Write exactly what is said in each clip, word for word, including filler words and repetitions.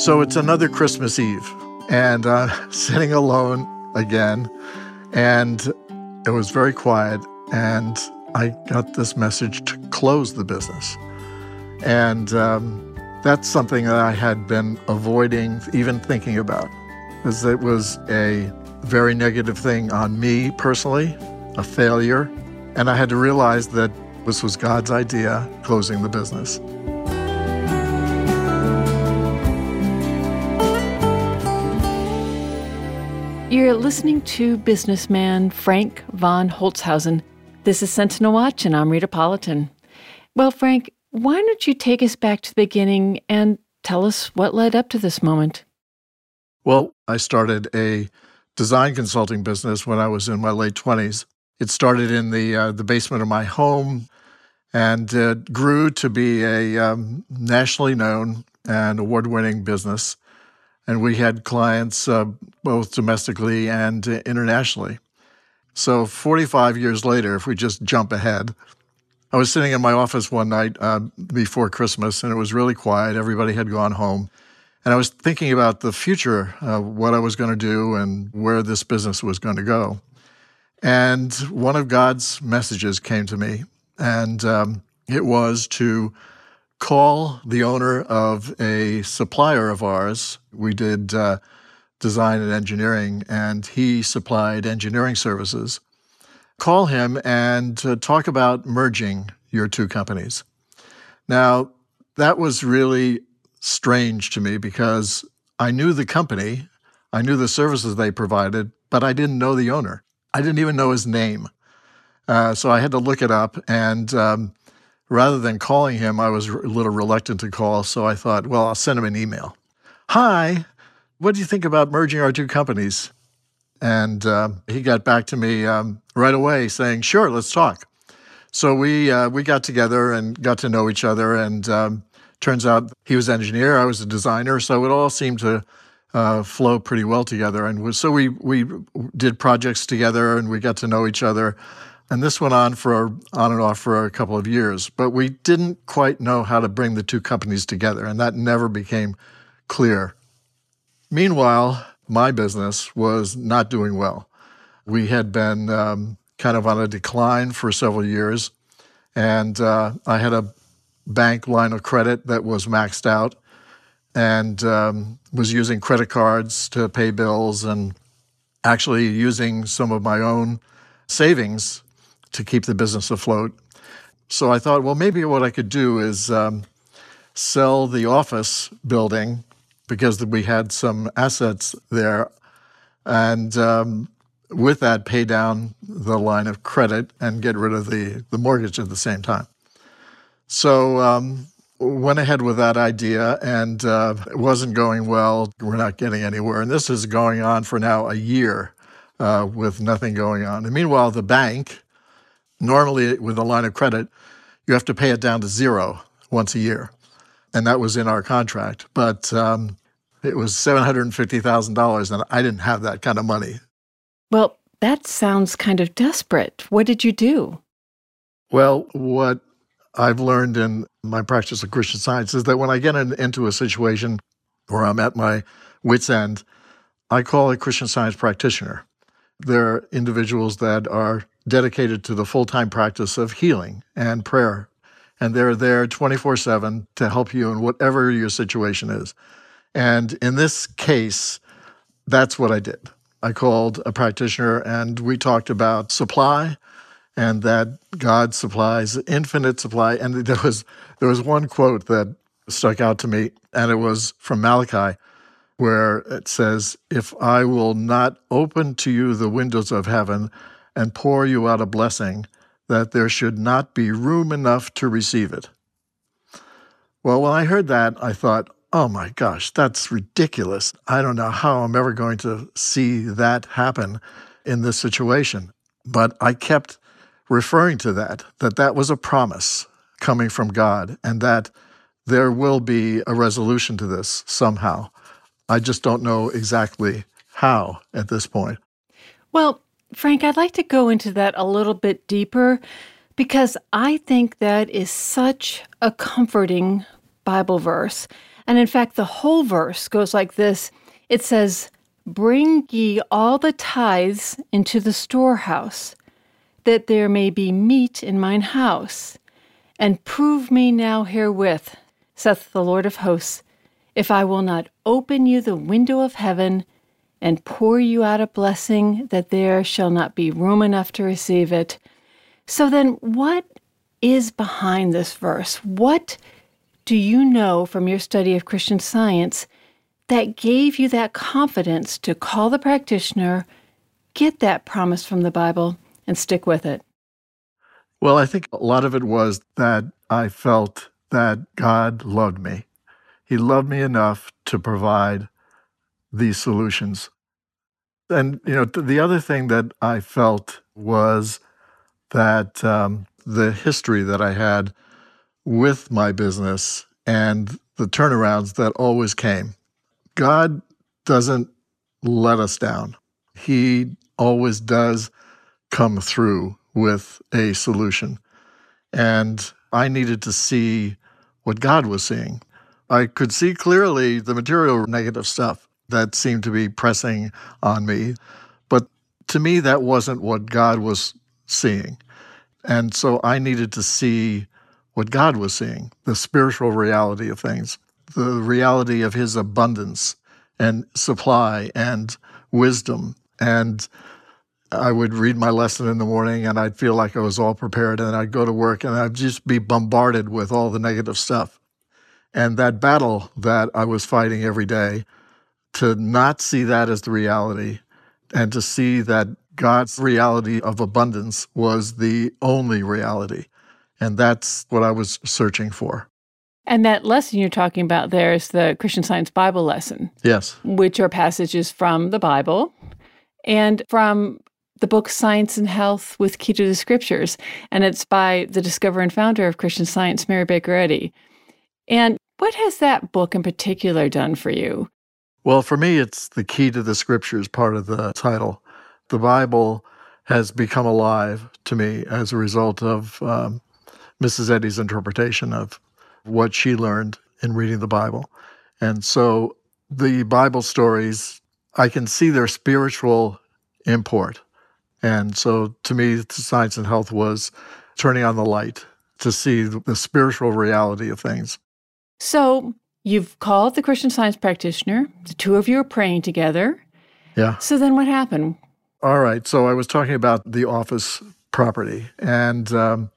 So it's another Christmas Eve, and I'm uh, sitting alone again, and it was very quiet, and I got this message to close the business. And um, that's something that I had been avoiding even thinking about, because it was a very negative thing on me personally, a failure, and I had to realize that this was God's idea, closing the business. You're listening to businessman Frank von Holzhausen. This is Sentinel Watch, and I'm Rita Politan. Well, Frank, why don't you take us back to the beginning and tell us what led up to this moment? Well, I started a design consulting business when I was in my late twenties. It started in the uh, the basement of my home and uh, grew to be a um, nationally known and award-winning business. And we had clients uh, both domestically and uh, internationally. So forty-five years later, if we just jump ahead, I was sitting in my office one night uh, before Christmas, and it was really quiet. Everybody had gone home. And I was thinking about the future, uh, what I was going to do and where this business was going to go. And one of God's messages came to me, and um, it was to call the owner of a supplier of ours. We did uh, design and engineering, and he supplied engineering services. Call him and uh, talk about merging your two companies. Now, that was really strange to me because I knew the company, I knew the services they provided, but I didn't know the owner. I didn't even know his name. Uh, so I had to look it up, and um, rather than calling him, I was a little reluctant to call, so I thought, well, I'll send him an email. Hi, what do you think about merging our two companies? And uh, he got back to me um, right away saying, sure, let's talk. So we uh, we got together and got to know each other, and um, turns out he was an engineer, I was a designer, so it all seemed to uh, flow pretty well together. And so we, we did projects together, and we got to know each other. And this went on for on and off for a couple of years, but we didn't quite know how to bring the two companies together, and that never became clear. Meanwhile, my business was not doing well. We had been um, kind of on a decline for several years, and uh, I had a bank line of credit that was maxed out, and um, was using credit cards to pay bills, and actually using some of my own savings to keep the business afloat. So I thought, well, maybe what I could do is um, sell the office building because we had some assets there, and um, with that, pay down the line of credit and get rid of the, the mortgage at the same time. So um, went ahead with that idea, and uh, it wasn't going well. We're not getting anywhere. And this is going on for now a year uh, with nothing going on. And meanwhile, the bank, normally with a line of credit, you have to pay it down to zero once a year. And that was in our contract. But um, it was seven hundred fifty thousand dollars, and I didn't have that kind of money. Well, that sounds kind of desperate. What did you do? Well, what I've learned in my practice of Christian Science is that when I get in, into a situation where I'm at my wit's end, I call a Christian Science practitioner. They're individuals that are dedicated to the full-time practice of healing and prayer, and they're there twenty-four seven to help you in whatever your situation is. And in this case, that's what I did. I called a practitioner, and we talked about supply, and that God supplies infinite supply. And there was there was one quote that stuck out to me, and it was from Malachi, where it says, "If I will not open to you the windows of heaven and pour you out a blessing, that there should not be room enough to receive it." Well, when I heard that, I thought, oh my gosh, that's ridiculous. I don't know how I'm ever going to see that happen in this situation. But I kept referring to that, that that was a promise coming from God, and that there will be a resolution to this somehow. I just don't know exactly how at this point. Well, Frank, I'd like to go into that a little bit deeper because I think that is such a comforting Bible verse And in fact, the whole verse goes like this. It says, "Bring ye all the tithes into the storehouse, that there may be meat in mine house. And prove me now herewith, saith the Lord of hosts, if I will not open you the window of heaven and pour you out a blessing, that there shall not be room enough to receive it." So then, what is behind this verse? What do you know from your study of Christian Science that gave you that confidence to call the practitioner, get that promise from the Bible, and stick with it? Well, I think a lot of it was that I felt that God loved me. He loved me enough to provide these solutions. And, you know, th- the other thing that I felt was that um, the history that I had with my business and the turnarounds that always came. God doesn't let us down. He always does come through with a solution. And I needed to see what God was seeing. I could see clearly the material negative stuff that seemed to be pressing on me. But to me, that wasn't what God was seeing. And so I needed to see what God was seeing, the spiritual reality of things, the reality of his abundance and supply and wisdom. And I would read my lesson in the morning and I'd feel like I was all prepared, and I'd go to work and I'd just be bombarded with all the negative stuff. And that battle that I was fighting every day, to not see that as the reality and to see that God's reality of abundance was the only reality. And that's what I was searching for. And that lesson you're talking about there is the Christian Science Bible lesson. Yes. Which are passages from the Bible and from the book Science and Health with Key to the Scriptures. And it's by the discoverer and founder of Christian Science, Mary Baker Eddy. And what has that book in particular done for you? Well, for me, it's the key to the Scriptures part of the title. The Bible has become alive to me as a result of um, Missus Eddy's interpretation of what she learned in reading the Bible. And so the Bible stories, I can see their spiritual import. And so to me, Science and Health was turning on the light to see the spiritual reality of things. So you've called the Christian Science practitioner. The two of you are praying together. Yeah. So then what happened? All right. So I was talking about the office property, and um,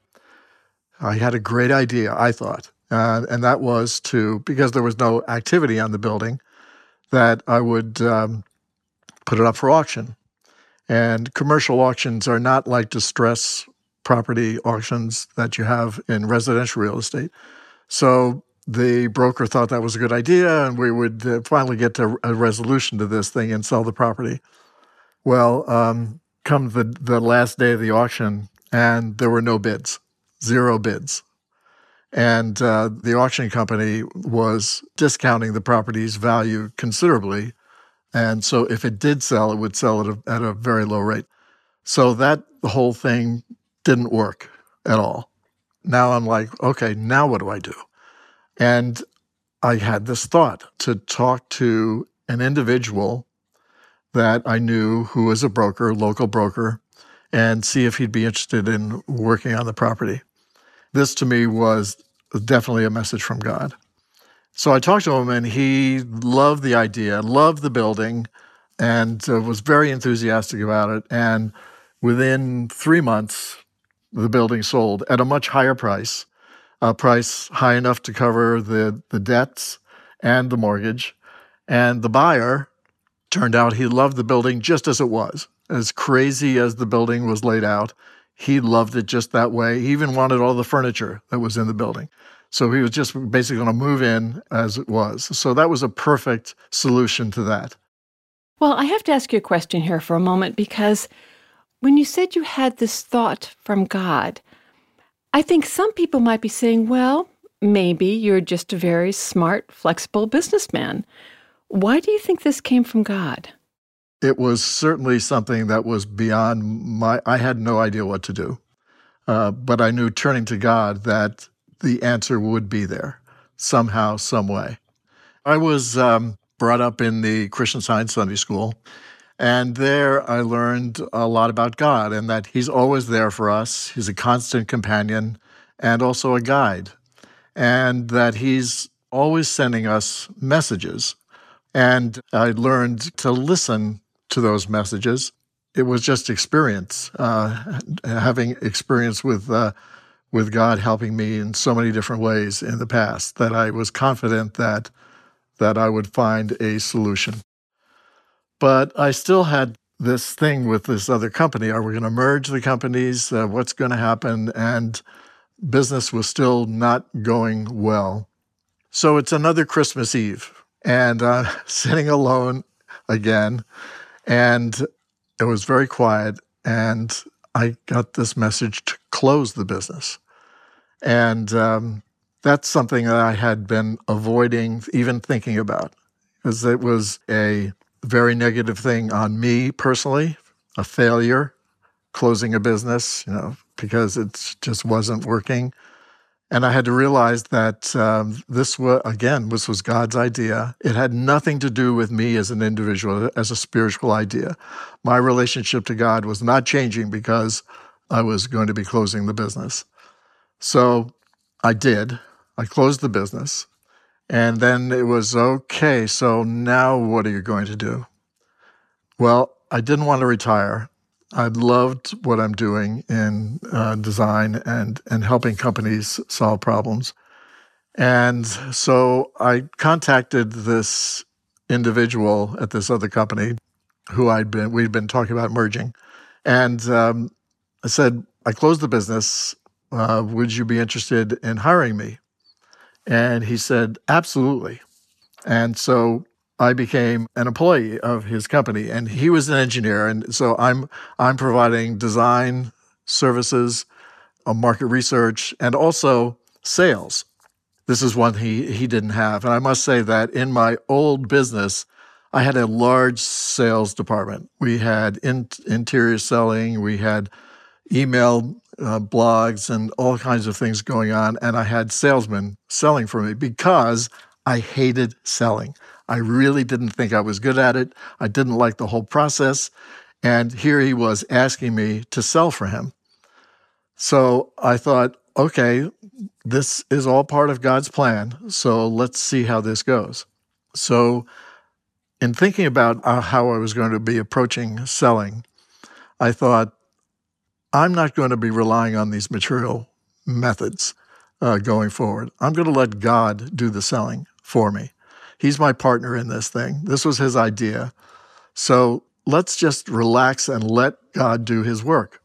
I had a great idea, I thought. Uh, and that was to, because there was no activity on the building, that I would um, put it up for auction. And commercial auctions are not like distress property auctions that you have in residential real estate. So the broker thought that was a good idea, and we would uh, finally get to a resolution to this thing and sell the property. Well, um, come the, the last day of the auction, and there were no bids, zero bids. And uh, the auction company was discounting the property's value considerably. And so if it did sell, it would sell at a, at a very low rate. So that whole thing didn't work at all. Now I'm like, okay, now what do I do? And I had this thought to talk to an individual that I knew who was a broker, local broker, and see if he'd be interested in working on the property. This to me was definitely a message from God. So I talked to him, and he loved the idea, loved the building, and uh, was very enthusiastic about it. And within three months, the building sold at a much higher price, a price high enough to cover the, the debts and the mortgage. And the buyer, turned out he loved the building just as it was. As crazy as the building was laid out, he loved it just that way. He even wanted all the furniture that was in the building. So he was just basically going to move in as it was. So that was a perfect solution to that. Well, I have to ask you a question here for a moment, because when you said you had this thought from God, I think some people might be saying, well, maybe you're just a very smart, flexible businessman. Why do you think this came from God? It was certainly something that was beyond my, I had no idea what to do. Uh, but I knew, turning to God, that the answer would be there somehow, some way. I was um, brought up in the Christian Science Sunday School, and there I learned a lot about God and that He's always there for us. He's a constant companion and also a guide, and that He's always sending us messages. And I learned to listen to those messages. It was just experience, uh, having experience with uh, with God helping me in so many different ways in the past that I was confident that that I would find a solution. But I still had this thing with this other company. Are we going to merge the companies? Uh, what's going to happen? And business was still not going well. So it's another Christmas Eve, and I'm uh, sitting alone again, and it was very quiet, and I got this message to close the business. And um, that's something that I had been avoiding even thinking about, because it was a very negative thing on me personally, a failure, closing a business, you know, because it just wasn't working. And I had to realize that um, this was, again, this was God's idea. It had nothing to do with me as an individual, as a spiritual idea. My relationship to God was not changing because I was going to be closing the business. So I did. I closed the business. And then it was, okay, so now what are you going to do? Well, I didn't want to retire. I loved what I'm doing in uh, design and, and helping companies solve problems. And so I contacted this individual at this other company who I'd been, we'd been talking about merging. And um, I said, I closed the business. Uh, would you be interested in hiring me? And he said, absolutely. And so I became an employee of his company, and he was an engineer. And so I'm I'm providing design services, uh, market research, and also sales. This is one he, he didn't have. And I must say that in my old business, I had a large sales department. We had in, interior selling, we had email uh, blogs and all kinds of things going on. And I had salesmen selling for me because I hated selling. I really didn't think I was good at it. I didn't like the whole process. And here he was asking me to sell for him. So I thought, okay, this is all part of God's plan. So let's see how this goes. So in thinking about uh, how I was going to be approaching selling, I thought, I'm not going to be relying on these material methods uh, going forward. I'm going to let God do the selling for me. He's my partner in this thing. This was his idea. So let's just relax and let God do his work.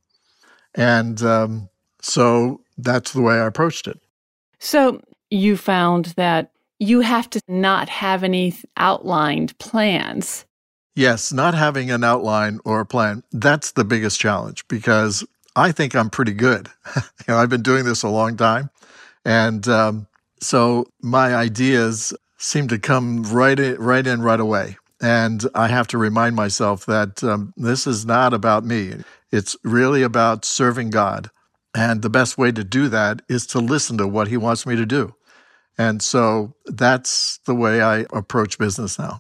And um, so that's the way I approached it. So you found that you have to not have any outlined plans. Yes, not having an outline or a plan, that's the biggest challenge because I think I'm pretty good. you know, I've been doing this a long time. And um, so my ideas seem to come right in, right in right away. And I have to remind myself that um, this is not about me. It's really about serving God. And the best way to do that is to listen to what he wants me to do. And so that's the way I approach business now.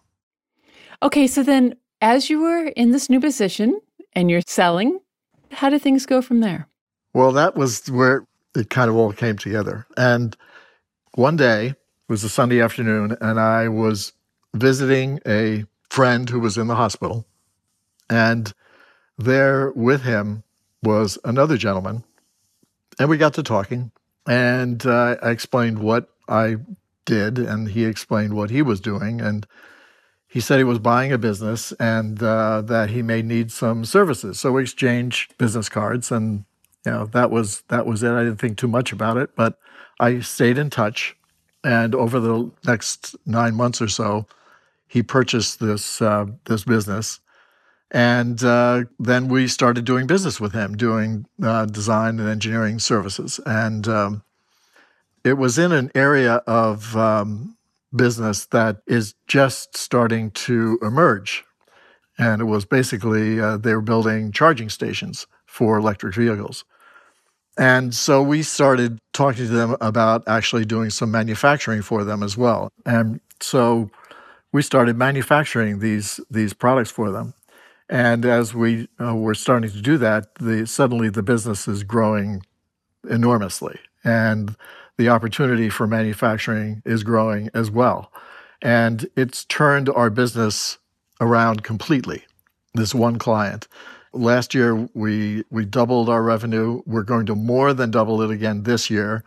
Okay, so then as you were in this new position and you're selling, how did things go from there? Well, that was where it kind of all came together. And one day, it was a Sunday afternoon, and I was visiting a friend who was in the hospital. And there with him was another gentleman. And we got to talking, and uh, I explained what I did, and he explained what he was doing. And he said he was buying a business and uh, that he may need some services. So we exchanged business cards, and you know that was that was it. I didn't think too much about it, but I stayed in touch. And over the next nine months or so, he purchased this uh, this business. And uh, then we started doing business with him, doing uh, design and engineering services. And um, it was in an area of um, business that is just starting to emerge. And it was basically, uh, they were building charging stations for electric vehicles. And so we started talking to them about actually doing some manufacturing for them as well. And So we started manufacturing these these products for them. And as we uh, were starting to do that, the, suddenly the business is growing enormously. And the opportunity for manufacturing is growing as well. And it's turned our business around completely, this one client. Last year, we we doubled our revenue. We're going to more than double it again this year.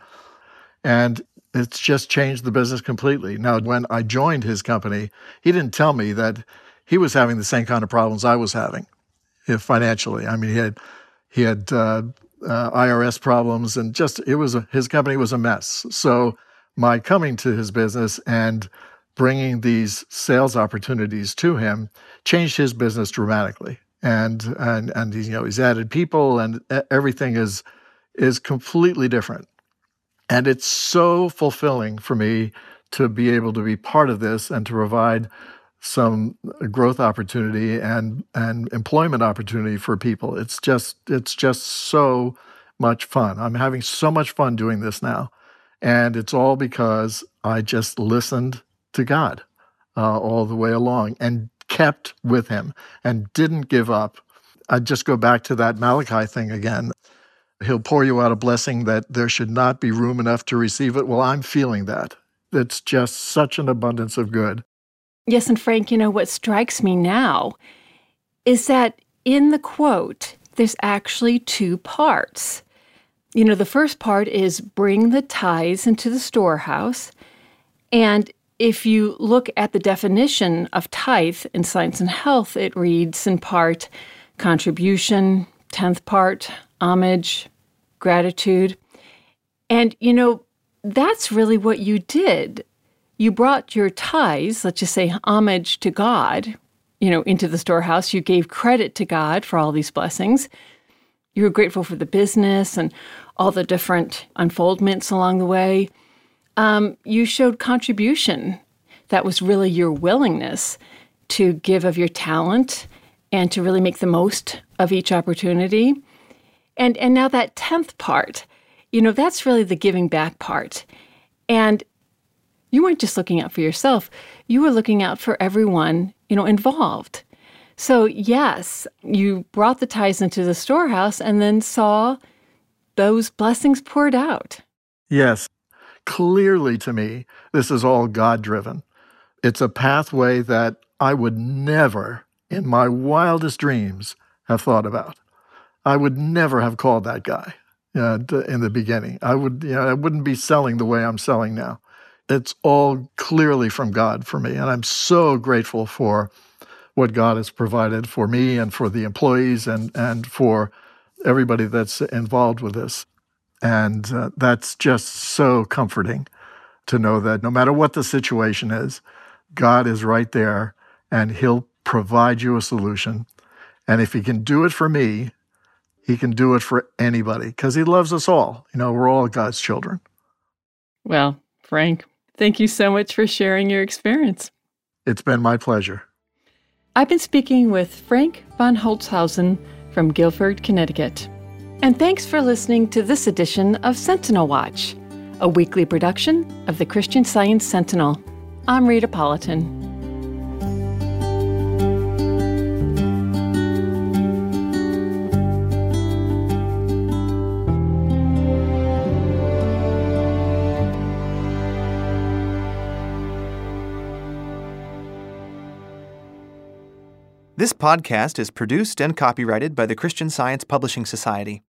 And it's just changed the business completely. Now, when I joined his company, he didn't tell me that he was having the same kind of problems I was having uh, financially. I mean, he had he had uh, uh, I R S problems, and just it was a, his company was a mess. So my coming to his business and bringing these sales opportunities to him changed his business dramatically. And and and he's, you know, he's added people, and everything is is completely different. And it's so fulfilling for me to be able to be part of this and to provide some growth opportunity and and employment opportunity for people. It's just it's just so much fun. I'm having so much fun doing this now, and it's all because I just listened to God uh, all the way along and kept with Him and didn't give up. I just go back to that Malachi thing again. He'll pour you out a blessing that there should not be room enough to receive it. Well, I'm feeling that. It's just such an abundance of good. Yes, and Frank, you know, what strikes me now is that in the quote, there's actually two parts. You know, the first part is bring the tithes into the storehouse. And if you look at the definition of tithe in Science and Health, it reads in part, contribution, tenth part, homage, gratitude. And, you know, that's really what you did. You brought your tithes, let's just say homage to God, you know, into the storehouse. You gave credit to God for all these blessings. You were grateful for the business and all the different unfoldments along the way. Um, you showed contribution. That was really your willingness to give of your talent and to really make the most of each opportunity. And and now that tenth part, you know, that's really the giving back part. And you weren't just looking out for yourself. You were looking out for everyone, you know, involved. So yes, you brought the tithes into the storehouse and then saw those blessings poured out. Yes. Clearly to me, this is all God-driven. It's a pathway that I would never, in my wildest dreams, have thought about. I would never have called that guy uh, in the beginning. I would, you know, I wouldn't be selling the way I'm selling now. It's all clearly from God for me, and I'm so grateful for what God has provided for me and for the employees and and for everybody that's involved with this. And uh, that's just so comforting to know that no matter what the situation is, God is right there and He'll provide you a solution. And if He can do it for me, He can do it for anybody because He loves us all. You know, we're all God's children. Well, Frank, thank you so much for sharing your experience. It's been my pleasure. I've been speaking with Frank von Holzhausen from Guilford, Connecticut. And thanks for listening to this edition of Sentinel Watch, a weekly production of the Christian Science Sentinel. I'm Rita Politan. This podcast is produced and copyrighted by the Christian Science Publishing Society.